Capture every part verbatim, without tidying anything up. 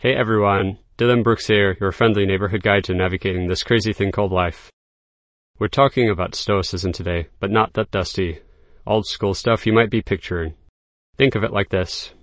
Hey everyone, Dylan Brooks here, your friendly neighborhood guide to navigating this crazy thing called life. We're talking about Stoicism today, but not that dusty, old-school stuff you might be picturing. Think of it like this.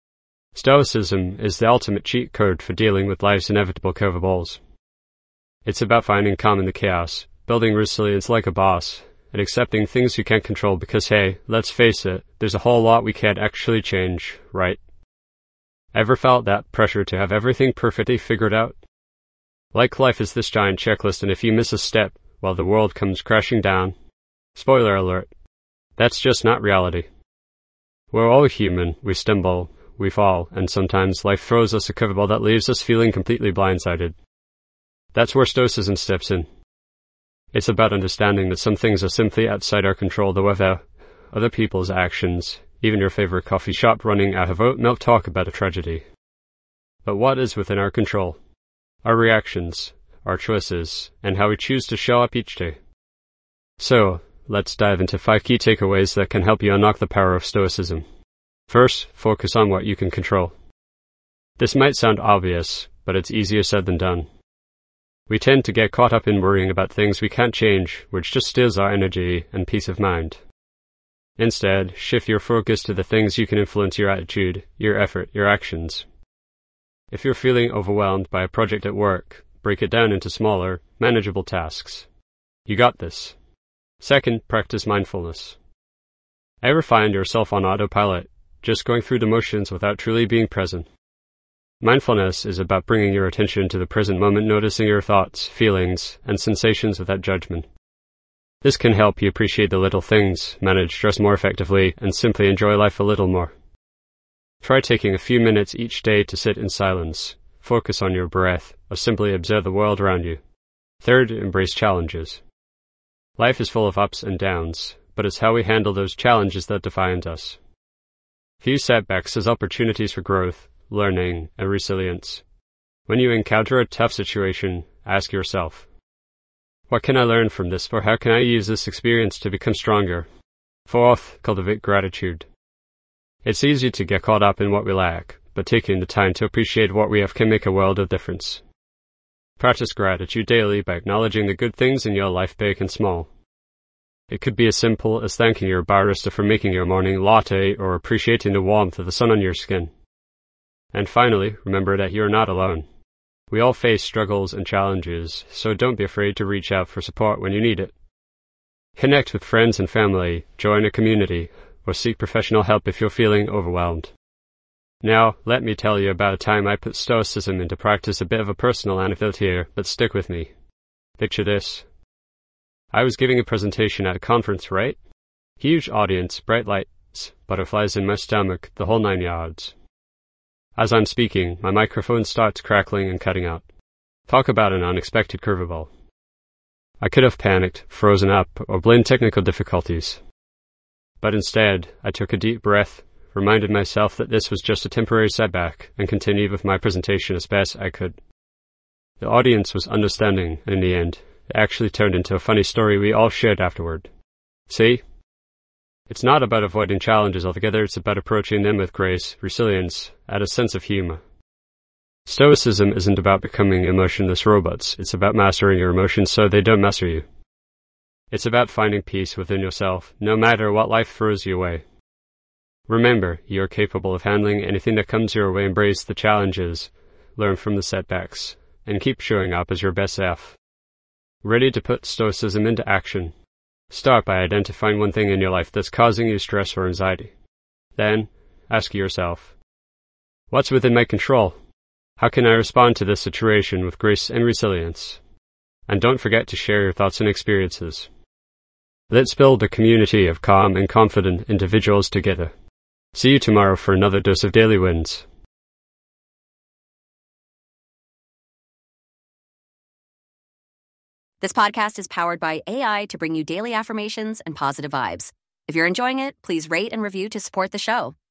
Stoicism is the ultimate cheat code for dealing with life's inevitable curveballs. It's about finding calm in the chaos, building resilience like a boss, and accepting things you can't control because, hey, let's face it, there's a whole lot we can't actually change, right? Ever felt that pressure to have everything perfectly figured out? Like life is this giant checklist, and if you miss a step, well, the world comes crashing down. Spoiler alert. That's just not reality. We're all human, we stumble, we fall, and sometimes life throws us a curveball that leaves us feeling completely blindsided. That's where Stoicism steps in. It's about understanding that some things are simply outside our control, the weather, other people's actions, even your favorite coffee shop running out of oat milk talk about a tragedy. But what is within our control? Our reactions, our choices, and how we choose to show up each day. So, let's dive into five key takeaways that can help you unlock the power of Stoicism. First, focus on what you can control. This might sound obvious, but it's easier said than done. We tend to get caught up in worrying about things we can't change, which just steals our energy and peace of mind. Instead, shift your focus to the things you can influence: your attitude, your effort, your actions. If you're feeling overwhelmed by a project at work, break it down into smaller, manageable tasks. You got this. Second, practice mindfulness. Ever find yourself on autopilot, just going through the motions without truly being present? Mindfulness is about bringing your attention to the present moment, noticing your thoughts, feelings, and sensations without judgment. This can help you appreciate the little things, manage stress more effectively, and simply enjoy life a little more. Try taking a few minutes each day to sit in silence, focus on your breath, or simply observe the world around you. Third, embrace challenges. Life is full of ups and downs, but it's how we handle those challenges that define us. View setbacks as opportunities for growth, learning, and resilience. When you encounter a tough situation, ask yourself, what can I learn from this, or how can I use this experience to become stronger? Fourth, cultivate gratitude. It's easy to get caught up in what we lack, but taking the time to appreciate what we have can make a world of difference. Practice gratitude daily by acknowledging the good things in your life, big and small. It could be as simple as thanking your barista for making your morning latte, or appreciating the warmth of the sun on your skin. And finally, remember that you're not alone. We all face struggles and challenges, so don't be afraid to reach out for support when you need it. Connect with friends and family, join a community, or seek professional help if you're feeling overwhelmed. Now, let me tell you about a time I put Stoicism into practice. A bit of a personal anecdote here, but stick with me. Picture this. I was giving a presentation at a conference, right? Huge audience, bright lights, butterflies in my stomach, the whole nine yards. As I'm speaking, my microphone starts crackling and cutting out. Talk about an unexpected curveball. I could have panicked, frozen up, or blamed technical difficulties. But instead, I took a deep breath, reminded myself that this was just a temporary setback, and continued with my presentation as best I could. The audience was understanding, and in the end, it actually turned into a funny story we all shared afterward. See? It's not about avoiding challenges altogether, it's about approaching them with grace, resilience, and a sense of humor. Stoicism isn't about becoming emotionless robots, it's about mastering your emotions so they don't master you. It's about finding peace within yourself, no matter what life throws you away. Remember, you're capable of handling anything that comes your way. Embrace the challenges, learn from the setbacks, and keep showing up as your best self. Ready to put Stoicism into action? Start by identifying one thing in your life that's causing you stress or anxiety. Then, ask yourself, what's within my control? How can I respond to this situation with grace and resilience? And don't forget to share your thoughts and experiences. Let's build a community of calm and confident individuals together. See you tomorrow for another dose of Daily Wins. This podcast is powered by A I to bring you daily affirmations and positive vibes. If you're enjoying it, please rate and review to support the show.